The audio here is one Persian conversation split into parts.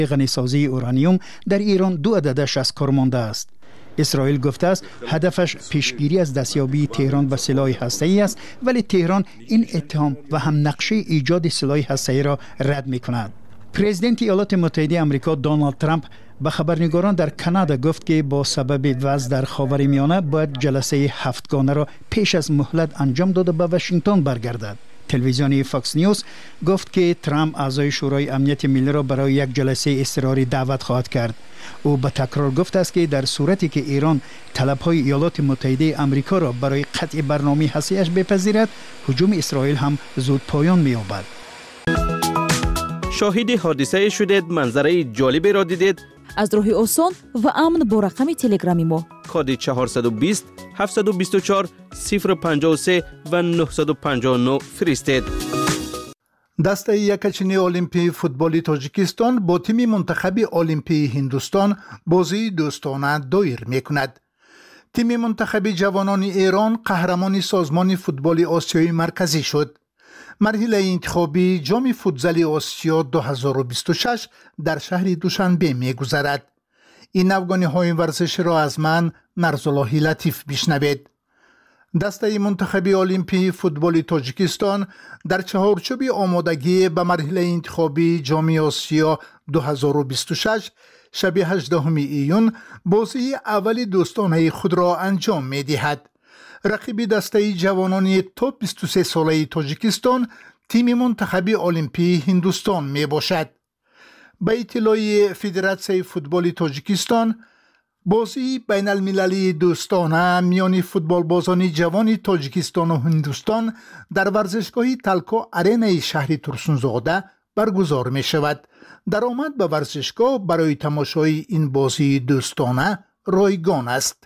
غنیسازی اورانیوم در ایران 2 عددش از کار مانده است. اسرائیل گفته است هدفش پیشگیری از دستیابی تهران به سلاح هسته‌ای است، ولی تهران این اتهام و هم نقشه ایجاد سلاح هسته‌ای را رد می‌کند. پرزیدنت ایالات متحده آمریکا دونالد ترامپ به خبرنگاران در کانادا گفت که با سبب وضع در خاورمیانه باید جلسه هفتگانه را پیش از مهلت انجام داده به واشنگتن برگردد. تلویزیون فاکس نیوز گفت که ترامپ اعضای شورای امنیت ملی را برای یک جلسه اضطراری دعوت خواهد کرد. او به تکرار گفته است که در صورتی که ایران طلب‌های ایالات متحده آمریکا را برای قطع برنامه هسته‌ایش بپذیرد، هجوم اسرائیل هم زود پایان می‌یابد. شاهد حادثه شدید، منظره جالبی را دیدید؟ از راه آسان و امن با رقم تلگرامی ما کد 420 724 053 و 959 فرستید. دسته یکچینی المپی فوتبال تاجیکستان با تیم منتخب المپی هندوستان بازی دوستانه دایر میکند. تیم منتخب جوانان ایران قهرمان سازمان فوتبال آسیای مرکزی شد. مرحله انتخابی جام فوتزال آسیا 2026 در شهر دوشنبه می‌گذرد. این افغانی‌های ورزش را از من نرزاللهی لطیف بشنوید. دسته منتخب المپی فوتبال تاجیکستان در چهارچوب آمادگی به مرحله انتخابی جام آسیا 2026 شب 18 ایون بازی اول دوستانه خود را انجام می‌دهد. رقیب دسته جوانان توپ 23 ساله تاجیکستان تیم منتخب المپی هندوستان می باشد. به اطلاع فدراسیون فوتبال تاجیکستان، بازی بین المللی دوستانه میان فوتبال بازان جوان تاجیکستان و هندوستان در ورزشگاه تلکو ارینای شهر ترسونزاده برگزار می شود. درآمد به ورزشگاه برای تماشای این بازی دوستانه رایگان است.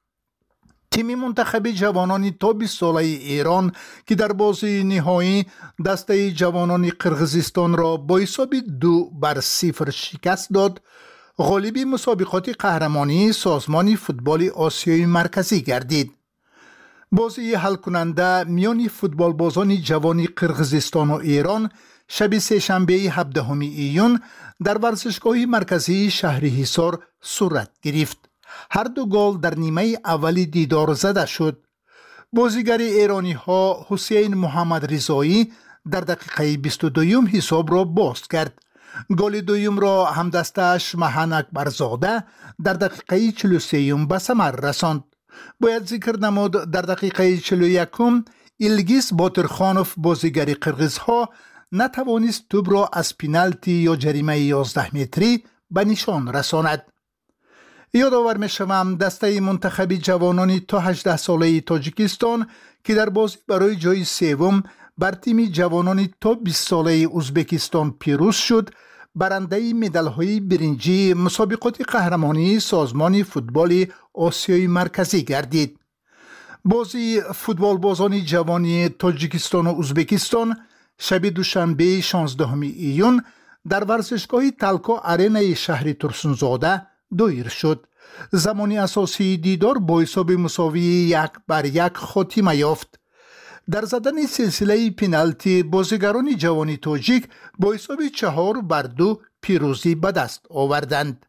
تیم منتخب جوانان تا 20 ساله ایران که در بازی نهایی دسته جوانان قرغیزستان را با حساب 2-0 شکست داد، غالب مسابقات قهرمانی سازمان فوتبال آسیای مرکزی گردید. بازی حل کننده میان فوتبال بازان جوان قرغیزستان و ایران شب سه‌شنبه 17 ایون در ورزشگاه مرکزی شهر حصار صورت گرفت. هر دو گل در نیمه اولی دیدار زده شد. بازیگر ایرانی ها حسین محمد رضایی در دقیقه 22 حساب را باز کرد. گل دوم را همدستش مهان اکبرزاده در دقیقه 43 به ثمر رساند. باید ذکر نمود در دقیقه 41 ایلگیز باترخانوف بازیگر قرغیز ها نتوانست توپ را از پنالتی یا جریمه 11 متری به نشان رساند. یادآور می‌شوم دسته منتخب جوانان تا 18 ساله تاجیکستان که در بازی برای جای سوم بر تیم جوانان تا 20 ساله ازبکستان پیروز شد، برنده مدال‌های برنجی مسابقات قهرمانی سازمان فوتبال آسیای مرکزی گردید. بازی فوتبال بازان جوانی تاجیکستان و ازبکستان شب دوشنبه 16 ایون در ورزشگاه تلکو ارینای شهر ترسونزاده دایر شد. زمانی اساسی دیدار با حساب مساوی 1-1 خاتمه یافت. در زدن سلسله پنالتی بازیگران جوانی تاجیک با حساب 4-2 پیروزی به دست آوردند.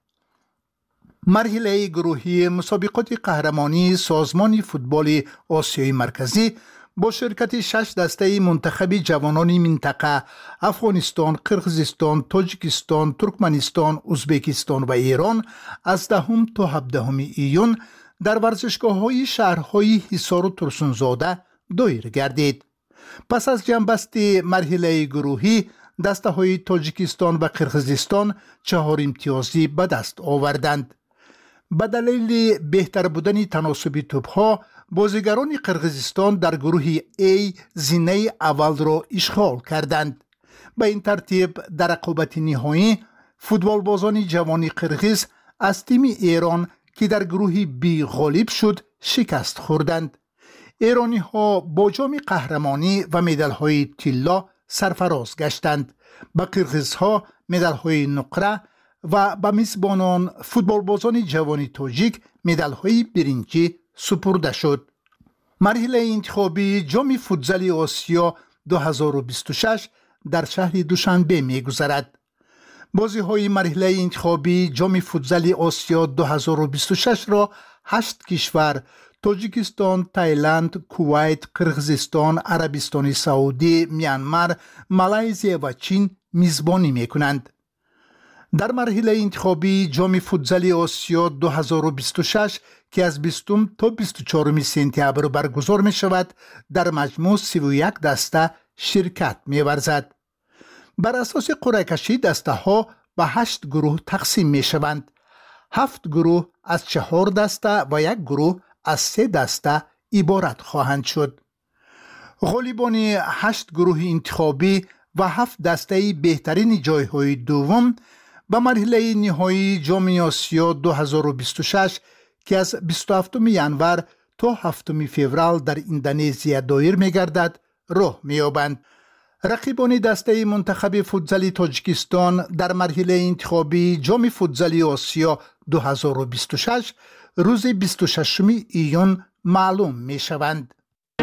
مرحله گروهی مسابقات قهرمانی سازمان فوتبال آسیای مرکزی با شرکت 6 دسته منتخب جوانان منطقه افغانستان، قرغیزستان، تاجیکستان، ترکمنستان، ازبکستان و ایران از 10 تا 17 ایون در ورزشگاه‌های شهرهای حصار و ترسونزاده دایر گردید. پس از جنبستی مرحله گروهی دسته‌های تاجیکستان و قرغیزستان 4 امتیازی به دست آوردند. به دلیل بهتر بودن تناسب توپ‌ها بازیگران قرغیزستان در گروه A زینه اول را اشغال کردند. به این ترتیب در رقابت نهایی فوتبال بازان جوان قرغیز از تیم ایران که در گروه B غالب شد شکست خوردند. ایرانی ها با جام قهرمانی و مدال های طلا سرفراز گشتند. به قرغیز ها مدال های نقره و به میزبانان فوتبال بازان جوان تاجیک مدال های برنجی سپرده شد. مرحله انتخابی جام فوتزال آسیا 2026 در شهر دوشنبه می گذرد. بازی‌های مرحله انتخابی جام فوتزال آسیا 2026 را 8 کشور تاجیکستان، تایلند، کویت، قرقیزستان، عربستان سعودی، میانمار، مالزی و چین میزبانی می‌کنند. در مرحله انتخابی جام فوتزال آسیا 2026 که از 20 تا 24 سپتامبر برگزار می شود، در مجموع 31 دسته شرکت می ورزد. بر اساس قرعه کشی دسته ها به 8 گروه تقسیم می شوند. 7 گروه از 4 دسته و 1 گروه از 3 دسته عبارت خواهند شد. غالبان 8 گروه انتخابی و 7 دسته بهترین جایهای دوم به مرحله نهایی جام آسیا 2026 که از 27 ینور تا 7 فوریه در اندونزیا دایر می‌گردد راه می‌یابند. رقیبان دسته منتخب فوتزال تاجیکستان در مرحله انتخابی جام فوتزال آسیا 2026 روز 26 ایون معلوم می‌شوند.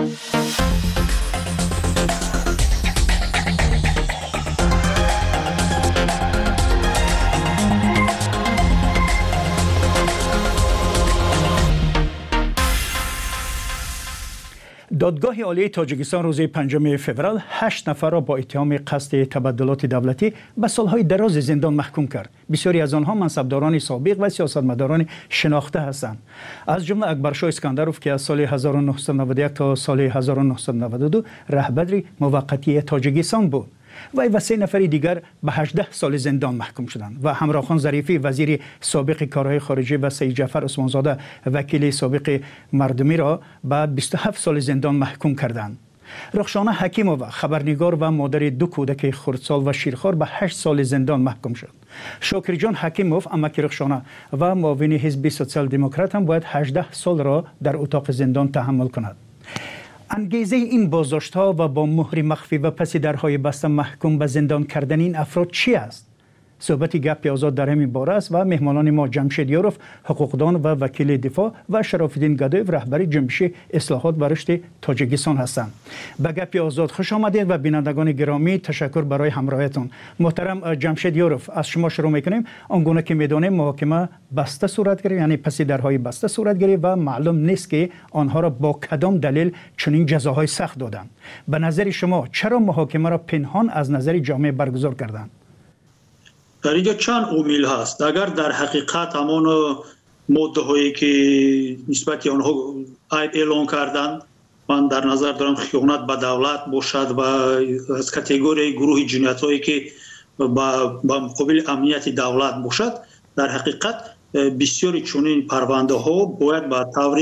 دادگاه عالی تاجیکستان روز 5 فوریه 8 نفر را با اتهام قصد تبدلات دولتی به سالهای دراز زندان محکوم کرد. بسیاری از آنها منصبداران سابق و سیاستمداران شناخته هستند. از جمله اکبرشاه اسکندروف که از سال 1991 تا سال 1992 رهبر موقتی تاجیکستان بود. وی و 3 نفر دیگر به 18 سال زندان محکوم شدند و همراخان ظریفی وزیر سابق کارهای خارجه و سید جعفر عثمانزاده وکیل سابق مردمی را به 27 سال زندان محکوم کردند. رخشانه حکیمووا خبرنگار و مادر 2 کودک خردسال و شیرخوار به 8 سال زندان محکوم شد. شاکر جان حکیموف امک رخشانه و معاون حزب سوسیال دموکرات هم باید 18 سال را در اتاق زندان تحمل کند. انگیزه این بازداشت‌ها و با مهر مخفی و پس درهای بسته محکوم به زندان کردن این افراد چی است؟ صحبت گپ آزاد در همین باره است و مهمانان ما جمشید یاروف حقوقدان و وکیل دفاع و شراف‌الدین گدایف رهبر جنبش اصلاحات و رشد تاجیکستان هستند. به گپ آزاد خوش آمدید و بینندگان گرامی تشکر برای همراهیتون. محترم جمشید یاروف، از شما شروع می‌کنیم. آنگونه که می‌دانیم محاکمه بسته صورت گرفت، یعنی پس درهای بسته صورت گرفت و معلوم نیست که آنها را با کدام دلیل چنین جزاهای سخت دادند. به نظر شما چرا محاکمه را پنهان از نظر جامعه برگزار کردند؟ در اینجا چند عامل هست. اگر در حقیقت همان ماده هایی که نسبت آنها اعلان کردند، من در نظر دارم خیانت به دولت باشد و از کاتگوری گروه جنایت هایی که با مقابل امنیت دولت باشد، در حقیقت بسیاری چنین پرونده ها باید به طور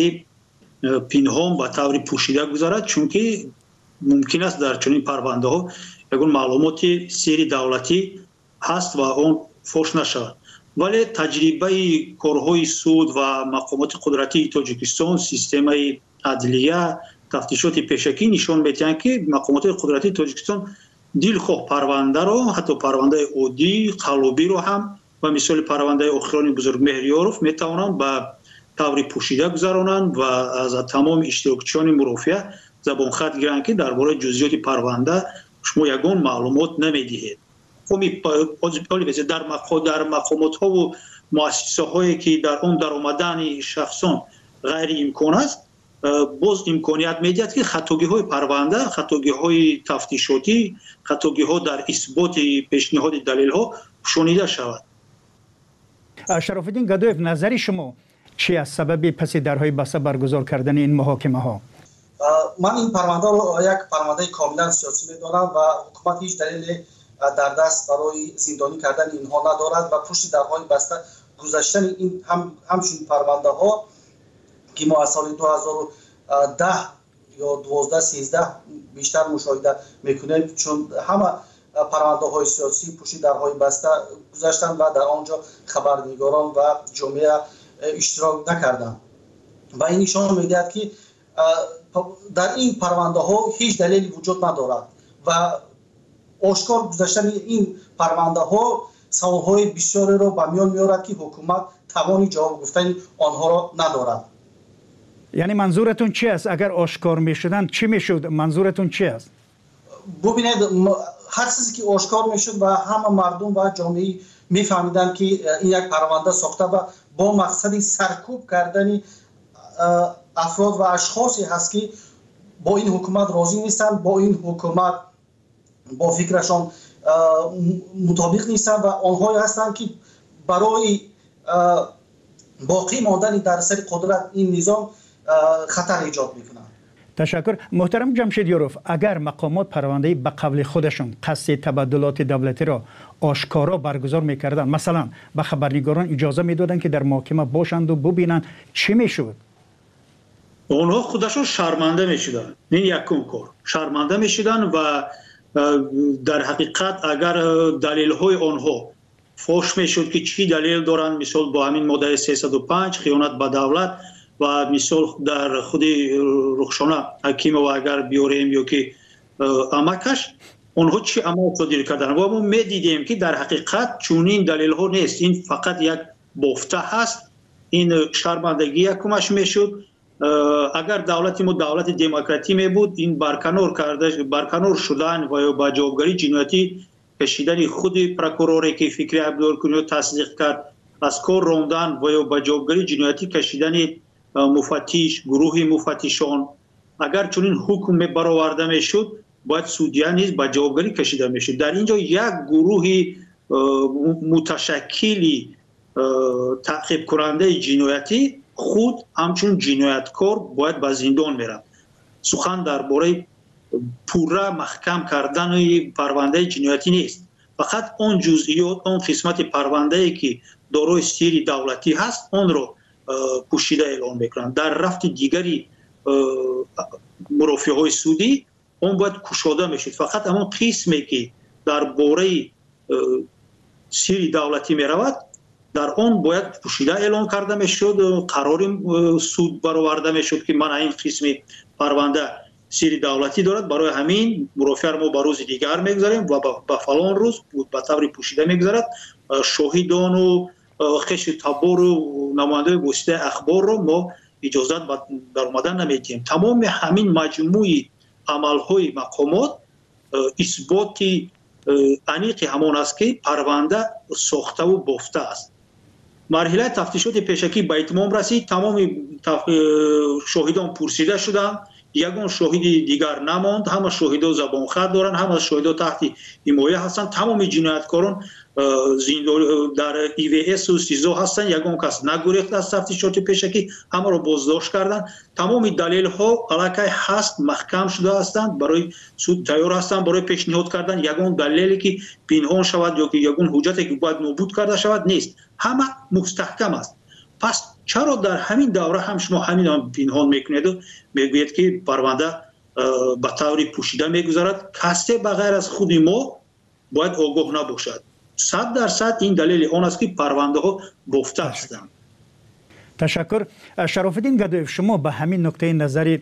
پنهان به طور پوشیده گذارد، چون که ممکن است در چنین پرونده ها یگان معلومات سری دولتی هست و اون فوش نشود. ولی تجربه کارهای سود و مقامات قدرتی تاجیکستان، سیستم عدلیه، تفتیشات پیشکی نشان می‌دهند که مقامات قدرتی تاجیکستان دلخواه پرونده را، حتی پرونده عادی قلابی رو هم و مثال پرونده آخران بزرگ مهریاروف میتوانند به طور پوشیده گذرانند و از تمام اشتراکچیان مرافعه زبان خط گیرند که درباره جزئیات پرونده شما یگان معلومات نمیدهید. در مقامات ها و مؤسسه هایی که در اون در آمدن شخصان غیر امکان است، باز امکانیت میدهد که خطاگی های پرونده، خطاگی های تفتیشاتی، خطاگی ها در اثبات پیشنهاد دلیل ها شنیده شود. شراف‌الدین گدایف، نظر شما چی از سبب پس درهای بسته برگزار کردن این محاکمه ها؟ من این پرونده رو یک پرونده کاملا سیاسی میدانم و حکومت هیچ دلیل در دست برای زندانی کردن اینها ندارد و پشت درهای بسته گذاشتن این همچون پرونده ها که ما از سال 2010 یا 12-13 بیشتر مشاهده میکنیم، چون همه پرونده های سیاسی پشت درهای بسته گذاشتن و در آنجا خبرنگاران و جامعه اشتراک نکردند و این نشان میدهد که در این پرونده ها هیچ دلیلی وجود ندارد و آشکار گذاشتن این پرونده ها سوالهای بسیاری را به میان میارد که حکومت توانی جواب گفتن آنها را ندارد. یعنی منظورتون چی است؟ اگر آشکار میشدن چی میشد؟ منظورتون چی است؟ ببینید، هر چیزی که آشکار میشد و همه مردم و جامعه میفهمیدن که این یک پرونده ساخته و با مقصد سرکوب کردن افراد و اشخاصی هست که با این حکومت راضی نیستن، با این حکومت با فکرشان مطابق نیستن و آنهایی هستند که برای باقی ماندن در سر قدرت این نظام خطر ایجاد میکنن. تشکر. محترم جمشید یوروف، اگر مقامات پرونده به قبل خودشون قصد تبادلات دولتی را آشکارا برگزار میکردن، مثلا به خبرنگاران اجازه میدادن که در محکمه باشند و ببینن، چی میشد؟ اونها خودشون شرمنده میشدن. این یکم کار شرمنده میشدن و در حقیقت اگر دلیل های آنها فوش میشد که چی دلیل دارن، مثال با همین ماده 305 خیانت به دولت و مثال در خود رخشانه حکیم و اگر بیاریم یا که امکش اونها چی عمل صادر کردن و ما میدیدیم که در حقیقت چونین دلیل ها نیست، این فقط یک بافته هست. این شرمندگی یکمش میشد. اگر دولت ما دولت دموکراتی می بود، این برکنار شدن و با جوابگری جنایتی کشیدن خود پروکوروری که فکری عبدالکنی تصدیق کرد از کار راندن و با جوابگری جنایتی کشیدن مفتش، گروه مفتشان، اگر چنین حکم برآورده میشد باید سودیان نیز با جوابگری کشیده میشد. در اینجا یک گروه متشکلی تعقیب کننده جنایتی خود همچون جنایتکار باید به زندان میرن. سخن درباره پورا محکم کردن پرونده جنایتی نیست، فقط اون جزئیات، اون قسمت پرونده ای که دارای سری دولتی هست اون رو پوشیده اعلام میکنن. در رفت دیگری مرافعه های سودی اون باید کشاده میشد. فقط همون قسمی که درباره سری دولتی میرود در اون باید پوشیده اعلام کرده میشد، قرار سود برآورده میشد که من این قسم پرونده سری دولتی دارد، برای همین مرافعه ما به روز دیگر میگذاریم و به فلان روز به طور پوشیده میگذارد. شاهدان و خش تبار و نماینده واسطه اخبار رو ما اجازت در اومدن نمیدیم. تمام همین مجموعی عملهای مقامات اثبات انیق همان است که پرونده ساخته و بافته است. مرحله تفتیشات پیشکی به اتمام رسید. تمام شاهدان پرسیده شدند، یگان شاهد دیگر نماند. همه شاهدا زبان خط دارن، همه شاهدا تحت حمایه هستند. تمام جنایتکاران در EVS و سیزو هستند. یگان کس نگریخت از تفتیشات پیشکی، همه را بازداشت کردند. تمام دلیل ها علاقه هست، محکم شده هستند، برای سود تیار هستند برای پیشنهاد کردن. یگان دلیلی که پنهان شود یا که یگان حجتی که باید نابود کرده شود نیست، همه مستحکم است. پس چرا در همین دوره هم شما همین پنهان میکنید و میگویید که پرونده به طور پوشیده میگذارد؟ کسی بغیر از خود ما باید آگاه نباشد. 100% این دلیل آن است که پرونده ها بافته هستند. تشکر. شرافالدین گدایف، شما به همین نکته نظری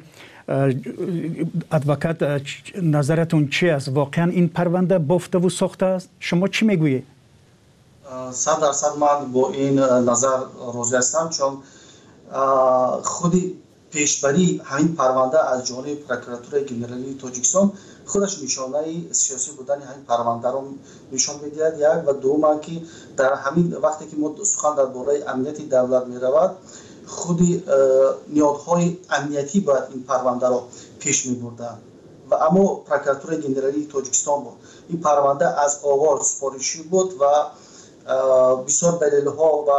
ادوکات نظرتون چی است؟ واقعا این پرونده بافته و ساخته است؟ شما چی میگویید؟ 100% من با این نظر راضی هستم، چون خودی پیشبری همین پرونده از جانب پروکراتور گنرالی تاجیکستان خودش نشانه سیاسی بودن همین پرونده رو نشان می‌دهد. یک و دوم که در همین وقتی که ما سخن درباره امنیت دولت می‌رود، خودی نیازهای امنیتی باید این پرونده رو پیش می‌بردن و اما پروکراتور گنرالی تاجیکستان بود. این پرونده از آغاز سپارشی بود و بسیار دلیل‌ها و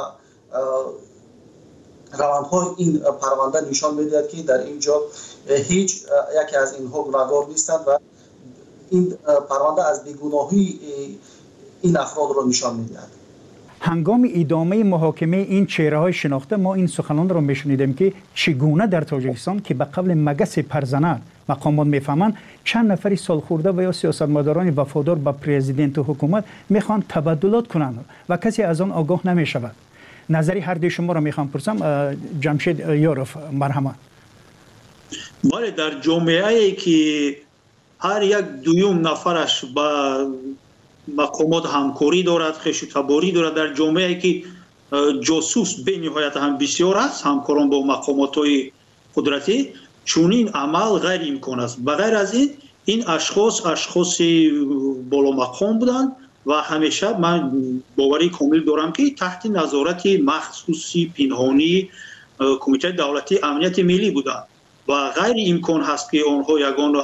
روندهای این پرونده نشان می‌دهد که در اینجا هیچ یکی از اینها گناهکار نیستند و این پرونده از بیگناهی این افراد را نشان می‌دهد. هنگام ادامه محاکمه این چهره‌های شناخته ما این سخنان را می‌شنیدیم که چگونه در تاجیکستان که به قبل مگس پرزنه مقامات میفهمند چند نفری سالخورده و یا سیاستمداران وفادار به پرزیدنت و حکومت میخوان تبادلات کنند و کسی از آن آگاه نمیشود. نظری هر دوی شما را میخوام پرسم. جمشید یوروف، مرحمت. بله، در جامعه‌ای که هر یک دوم نفرش با مقامات همکاری دارد، خوش‌تباری دارد، در جامعه‌ای که جاسوس به نهایت هم بسیار است، همکاران با مقامات‌های قدرتی، چونین عمل غیر امکان است. بغیر از این اشخاص بالا مقام بودند و همیشه من باوری کامل دارم که تحت نظارت مخصوصی پنهانی کمیته دولتی امنیت ملی بودند و غیر امکان هست که آنها یگان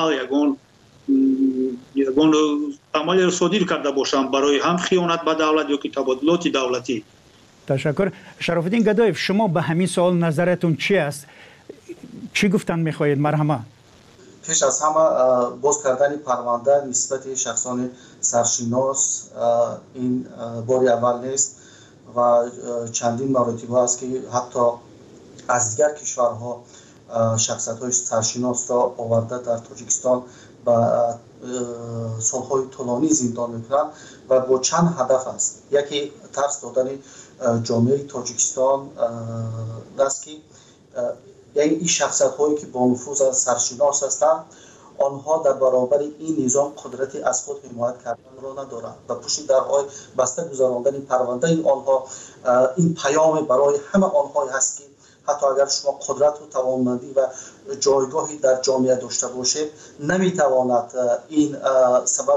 عمل صادر کرده باشند برای هم خیانت به دولت یا که تبادلات دولتی. تشکر. شرف الدین گدایف، شما به همین سوال نظرتون چی است؟ چی گفتن میخواهید؟ مرحمه. پیش از همه باز کردن پرونده نسبت شخصان سرشناس این باری اول نیست و چندین مراتب است که حتی از دیگر کشورها شخصیت‌های سرشناس را آورده در تاجیکستان و سالهای طولانی زندان میکنند و با چند هدف است. یکی ترس دادن جامعه تاجیکستان است که یعنی این شخصیت‌هایی که با نفوذ سرشناس هستند آنها در برابر این نظام قدرتی از خود حمایت کردن را ندارند و پشت درهای بسته گذراندن پرونده آنها این پیام برای همه آنها هست که حتی اگر شما قدرت و توانمندی و جایگاهی در جامعه داشته باشید نمیتواند این سبب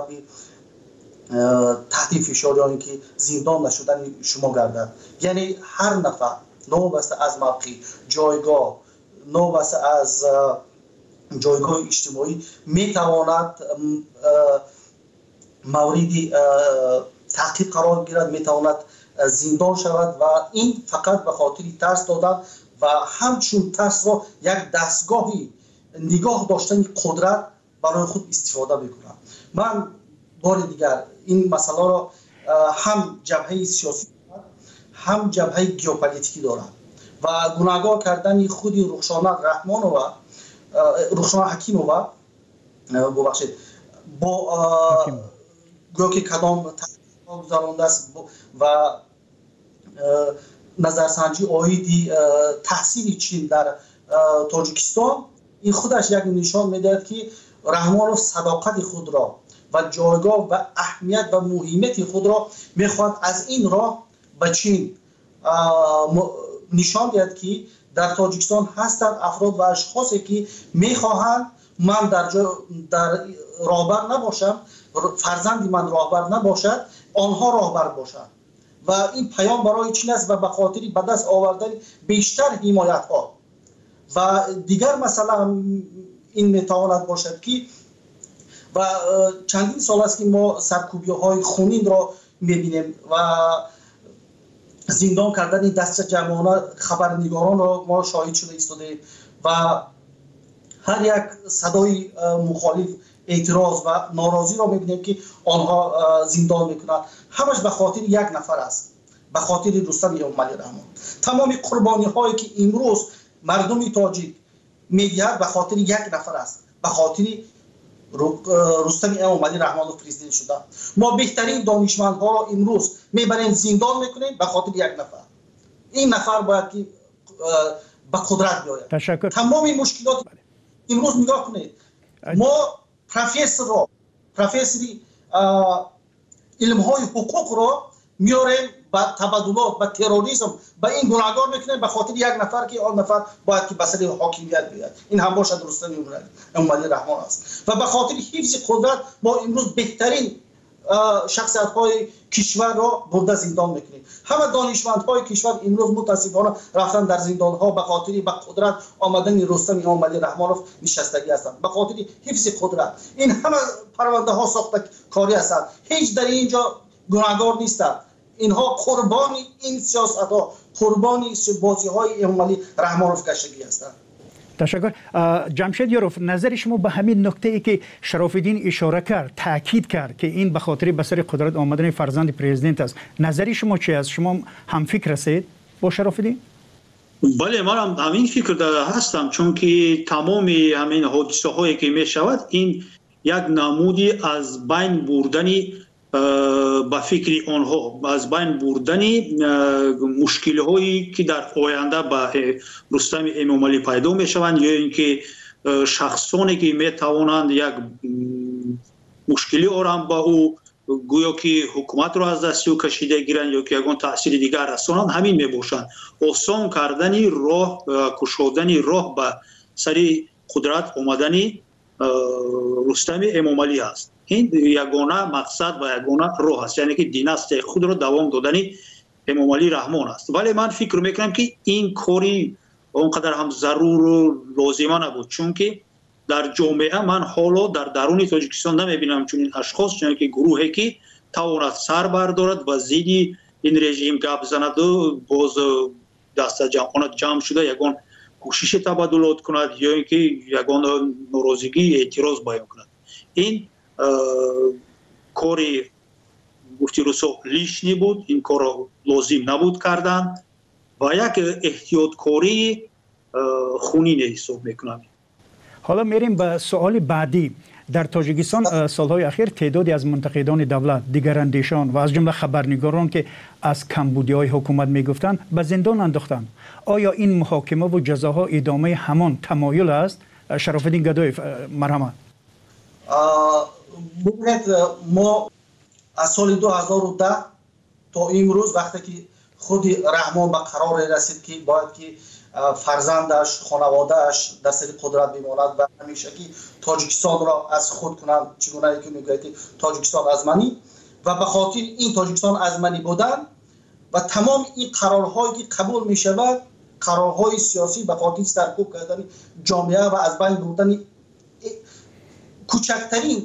تحت فشار یعنی که زندان نشدن شما گردد. یعنی هر نفر نوبسته از موقع جایگاه نوبسته از جایگاه اجتماعی میتواند موردی تعقیب قرار گیرد، میتواند زندان شود و این فقط به خاطر ترس دادن و همچون ترس را یک دستگاهی نگاه داشتن قدرت برای خود استفاده میکنند. من بار دیگر این مسئله را هم جبهه سیاسی هم جبهه ژئوپلیتیکی دارم و گناهکار کردن خود رخشانه رحمانووا رخشانه حکیمووا ببخشید با گویا که کدام تحقیق گذرانده است و نظرسنجی آیدی تحصیل چین در تاجیکستان این خودش یک نشان میدهد که رحمانوف صداقت خود را و جایگاه و اهمیت و مهمیت خود را میخواد از این راه به چین نشان دهد که در تاجیکستان هستند افراد و اشخاصی که میخواهند من در راهبر نباشم، فرزندی من راهبر نباشد، آنها راهبر باشند و این پیام برای چین است و به خاطر به دست آوردن بیشتر حمایت ها و دیگر مثلا این میتواند باشد که و چندین سال است که ما سرکوبی های خونین را میبینیم و زندان کردن دست جمعانه خبرنگاران را ما شاهد شده ایستاده و هر یک صدای مخالف اعتراض و ناراضی را میبینیم که آنها زندان میکنند. همش به خاطر یک نفر است، به خاطر رستم اموملی رحمان. تمام قربانی هایی که امروز مردم تاجیک میدهد به خاطر یک نفر است، به خاطر رستم اموملی رحمان پرزیدنت شده. ما بهترین دانشمندها را امروز میبریم زندان میکنیم به خاطر یک نفر. این نفر باید که به قدرت بیاید. تشکر. تمام این مشکلات امروز نگاه کنید. ما پروفسوری علم های حقوق را میاریم با تبادلات با تروریسم با این گناهکار میکنیم به خاطر یک نفر که آن نفر باید که به سر حاکمیت بیاد. این هم باشد رستم اموملی رحمان است و به خاطر حفظ قدرت ما امروز بهترین شخصیت های کشور را برده زندان میکنیم. همه دانشمند های کشور امروز متاسفانه رفتن در زندان ها به خاطر به قدرت آمدن رستم اموملی رحمانوف نشستگی هستند، به خاطر حفظ قدرت. این همه پرونده ها ساخته کاری هستند، هیچ در اینجا گناهکار نیستند. اینها قربانی این سیاست ها، قربانی بازی های اموملی رحمانوف گشتگی هستند. تشکر. جمشید یاروف، نظر شما به همین نکته ای که شرف الدین اشاره کرد، تاکید کرد که این به خاطر به سر قدرت آمدن فرزند پرزیدنت است، نظر شما چی است؟ شما هم فکر هستید با شرف الدین؟ بله، من هم همین فکر داره هستم، چون که تمام همین حادثه هایی که می شود این یک نمودی از بین بردنی با فکر آنها، از بین بردنی مشکل هایی که در آینده با رستم اموملی پیدا می شوند یا اینکه شخصانی که می توانند یک مشکلی آرام با او گویا که حکومت را از دست او کشیده گیرند یا که یگان تاثیر دیگر رسانند، همین می باشند. آسان کردنی راه، کشودنی راه به سر قدرت آمدنی رستم اموملی است این یگانه مقصد و یگانه راه است، یعنی که دیناستی خود رو دوام دادنی امام علی رحمان است. ولی من فکر میکنم که این کاری اونقدر هم ضرور و لازمه نبود، چون که در جامعه من حالا در درون تاجیکستان نمیبینم چون این اشخاص، چون که گروهی که تواند سر بردارد و زیدی این رژیم گپ زند و باز دست جمع شده یگان کوشش تبادلات کند یا اینکه یگان ناراضگی اعتراض بیان کند. این کاری گفتی روسو لیشنی بود، این کار را لازم نبود کردن و یک احتیاطکاری خونین حساب میکنم. حالا میریم به سوال بعدی. در تاجیکستان سالهای اخیر تعدادی از منتقدان دولت، دیگراندیشان و از جمله خبرنگاران که از کمبودی‌های حکومت میگفتند به زندان انداختند. آیا این محاکمه و جزاها ادامه همان تمایل است؟ شرافالدین گدایف، مرحمت. ببینید، ما از سال 2010 تا امروز وقتی که خود رحمان به قرار رسید که باید که فرزندش، خانوادهش در سر قدرت بماند و همیشه که تاجیکستان را از خود کنند، چگونه که میگوید تاجیکستان ازمنی، و به خاطر این تاجیکستان ازمنی بودن و تمام این قرارهایی که قبول می شود، قرارهای سیاسی به خاطر سرکوب کردن جامعه و از بین بردن کوچکترین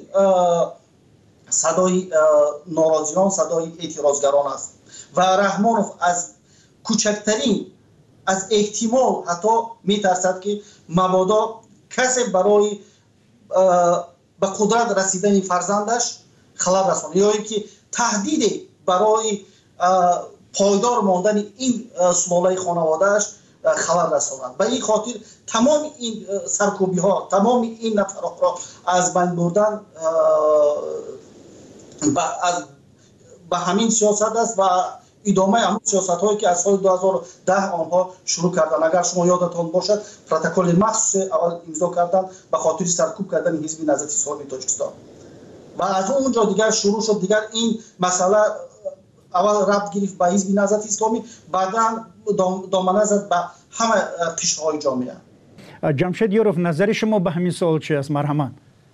صدای ناراضیان، صدای اعتراضگران است و رحمانوف از کوچکترین از احتمال حتی میترسد که مبادا کسی برای به قدرت رسیدن فرزندش خلل رساند یا اینکه تهدید برای پایدار ماندن این سلاله خانوادهش خلل رساند. به این خاطر تمام این سرکوبی ها، تمام این نفرات را از بین بردن به همین سیاست است و ادامه همون سیاست هایی که از سال 2010 آنها شروع کردن. اگر شما یادتان باشد پروتکل مخصوص اول امضا کردن به خاطر سرکوب کردن حزب نهضت اسلامی تاجیکستان و از اونجا دیگر شروع شد. دیگر این مسئله اول ربط گرفت به حزب نهضت اسلامی، بعدا دامنه زد به همه قشرهای جامعه. جمشید یوروف، نظر شما به همین سوال چی است؟ مرحمت.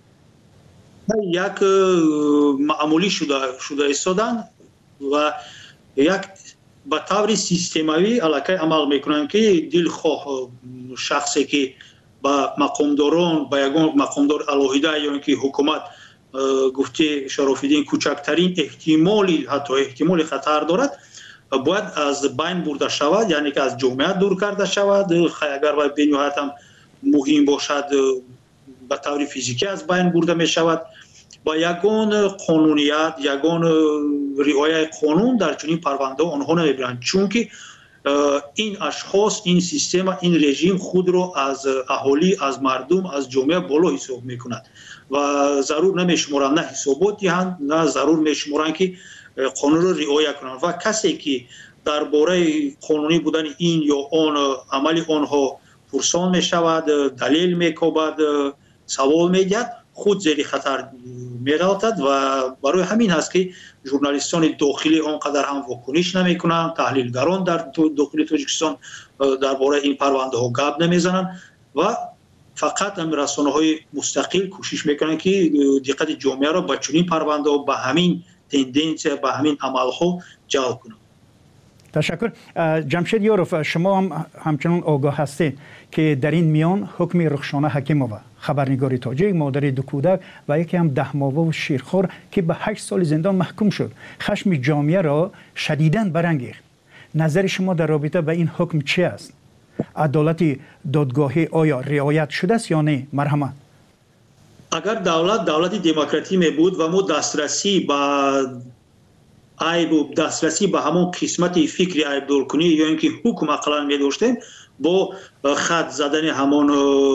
یک معمولی شده ایستادن و یک به طور سیستماوی علاقه عمل میکنن که دلخواه شخصی که با مقامداران، با یگان مقامدار علاهیده یا اینکه حکومت گفته شرافالدین کوچکترین احتمالی، حتی احتمال خطر دارد، باید از بین برده شود، یعنی که از جامعه دور کرده شود. اگر باید به نهایت هم مهم باشد به طور فیزیکی از بین برده می شود. با یگان قانونیت، یگان رعایت قانون در چنین پرونده آنها نمیبرند، چون که این اشخاص، این سیستم، این رژیم خود را از اهالی، از مردم، از جامعه بالا حساب میکند و ضرور نمیشمارند نه حسابات دهند، نه ضرور میشمارند که قانون را رعایت کنند و کسی که درباره قانونی بودن این یا آن عمل آنها پرسان میشود، دلیل میکوبد، سوال میگد، خود زیر خطر می‌افتد و برای همین هست که ژورنالیستان داخلی آنقدر هم واکنش نمی‌کنند، تحلیلگران در داخل تاجیکستان درباره این پرونده ها گپ نمیزنند و فقط رسانه‌های مستقل کوشش میکنند که دقت جامعه را به چنین پرونده ها، به همین تندنسی، به همین عمل‌ها جلب کنند. تشکر. جمشید یوروف، شما هم همچنان آگاه هستید که در این میان حکم رخشانه حکیمووا، خبرنگار تاجیک، مادر دو کودک و یکی هم 10 ماهه و شیرخوار که به 8 سال زندان محکوم شد، خشم جامعه را شدیداً برانگیخت. نظر شما در رابطه با این حکم چی است؟ عدالت دادگاهی آیا رعایت شده است یا نه؟ مرحمت. اگر دولت دموکراتی می بود و ما دسترسی به عیب و دسترسی به همون قسمت فکری عیب دورکنی یا اینکه حکم اقلا می داشتیم، با خط زدن همون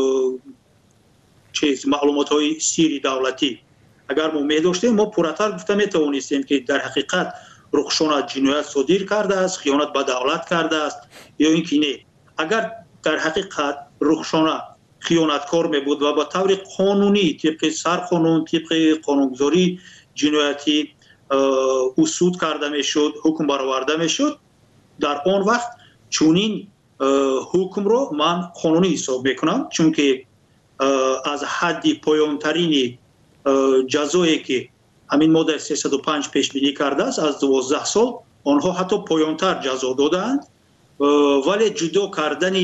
معلومات های سیری دولتی اگر ما می داشتیم، ما پرتر گفته می توانستیم که در حقیقت رخشانه جنایت صادر کرده است، خیانت به دولت کرده است یا اینکه نه. اگر در حقیقت رخشانه خیانتکار می بود و با طور قانونی طبق سرقانون، طبق قانونگذاری جنایتی اصول کرده می شد، حکم برآورده می شد، در آن وقت چونین حکم رو من قانونی حساب میکنم، چون که از حد پایانترین جزایی که همین ماده 305 پیش بینی کرده است از 12 سال آنها حتی پایانتر جزا دادند ولی جدا کردن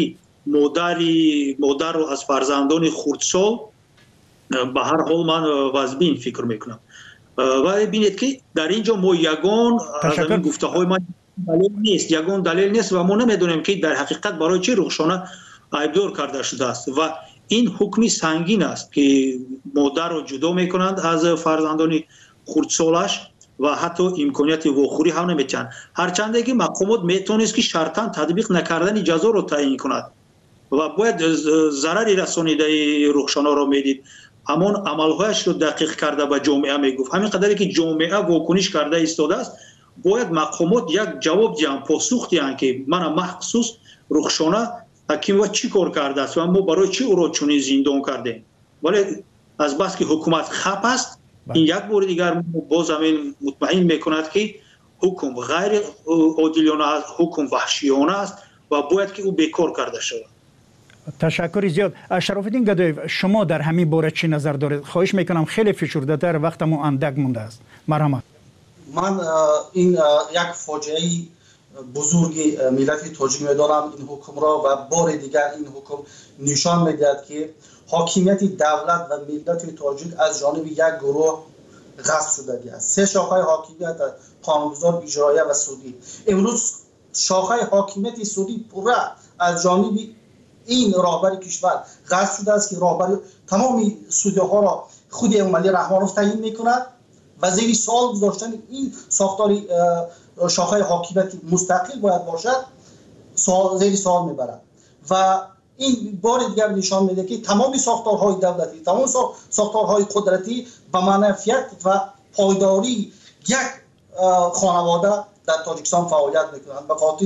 مادر رو از فرزندان خردسال به هر حال من واجبین فکر میکنم ولی ببینید که در اینجا ما یگان از این گفته های من یگان دلیل نیست و ما نمیدونیم که در حقیقت برای چی رخشانه عیبدار کرده شده است و این حکمی سنگین است که مادر رو جدا میکنند از فرزندان خردسالش و حتی امکانیت واخوری هم نمیتونن هرچند که مقامات میتونست که شرطاً تطبیق نکردن جزا رو تعیین کند و باید ضرری رسانیده رخشانه رو میدید همون عملهایش رو دقیق کرده به جامعه میگفت همین قدری که جامعه واکنش کرده ایستاده است باید مقامات یک جواب دیان پاسخ دیان که من مخصوص رخشانه حکیم و چی کار کرده است و ما برای چی او را چنین زندان کردیم ولی از بس که حکومت خپ است این یک بار دیگر باز همین مطمئن میکند که حکم غیر عادلانه است حکم وحشیانه است و باید که او بیکار کرده شود. تشکر زیاد. شراف‌الدین گدایف شما در همین باره چی نظر دارید؟ خواهش میکنم خیلی فشرده تر وقتمون اندک مونده است. مرحمت. من این یک فاجعه بزرگی ملت تاجیک میدانم این حکم را و بار دیگر این حکم نشان میدهد که حاکمیت دولت و ملت تاجیک از جانب یک گروه غصب شده است. سه شاخه حاکمیت قانونگذار، اجرایی و سودی. امروز شاخه حاکمیت سودی پورا از جانب این راهبر کشور غصب شده است که راهبر تمام سودی ها را خود امامعلی رحمانوف تعیین میکند و زیر سوال گذاشتن این ساختار شاخه حاکمیت مستقل باید باشد زیر سوال میبرد و این بار دیگر نشان میده که تمام ساختارهای دولتی تمام ساختارهای قدرتی به منفعت و پایداری یک خانواده در تاجیکستان فعالیت میکنند به خاطر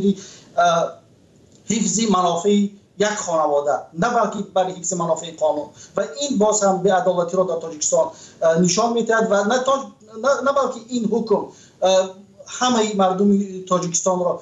حفظ منافع یک خانواده نه بلکه برای حفظ منافع قانون و این باز هم به عدالتی را در تاجیکستان نشان میدهد و نه بلکه این حکم همه مردم تاجیکستان را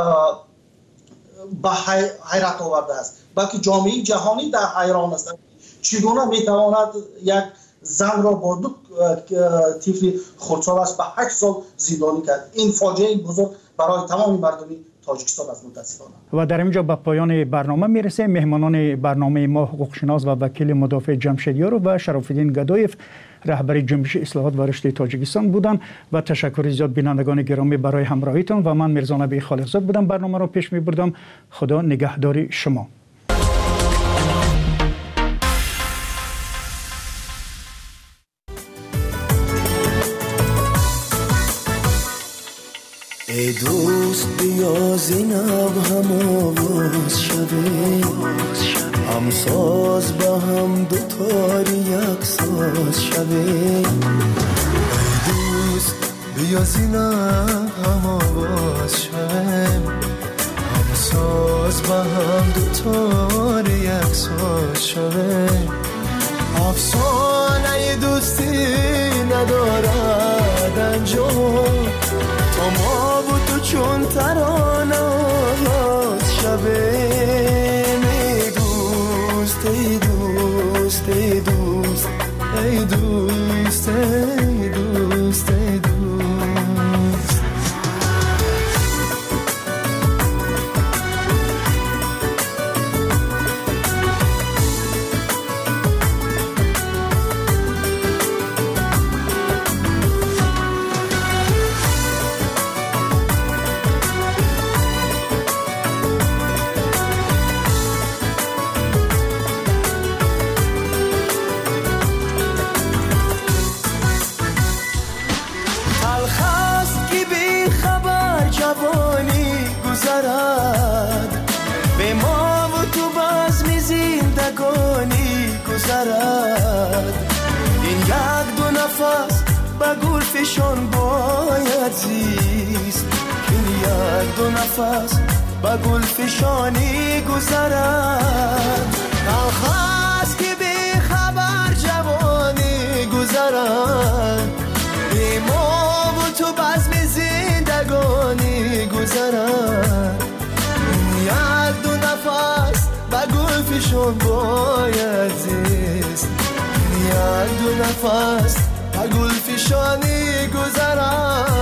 به حیرت آورده است بلکه جامعه جهانی در حیران است چگونه میتواند یک زن را با دو طفل خردسالش به 8 سال زندانی کرد. این فاجعه بزرگ برای تمام مردم تاجیکستان است متاسفانه. و در اینجا به پایان برنامه میرسه. مهمانان برنامه ما حقوقشناس و وکیل مدافع جمشیدیار و شراف‌الدین گدایف رهبر جنبش اصلاحات و رشد تاجیکستان بودند و تشکر زیاد بینندگان گرامی برای همراهیتان و من میرزا نبی خالقزاد بودم برنامه را پیش میبردم. خدا نگهدار شما. ای دوست بیا زینب هم آواز شویم هم ساز با هم دوتاری یک ساز شویم ای دوست بیا زینب هم آواز شویم هم ساز با هم دوتاری یک ساز شویم افسانه دوستی ندارد انجام تو ما و تو چون ترانه آواز شویم ای دوست ای دوست ای دوست ای دوست ای دوست ای دوست به ما و تو بزم زندگانی گذرد این یک دو نفس به گل فشان باید زیست این یک دو نفس به گل فشانی گذرد الخاص که بی خبر جوانی گذرد به ما و تو بزم زندگانی گذرد یک دو نفس به گل فشان باید زیست یک دو نفس گل فشانی گذرد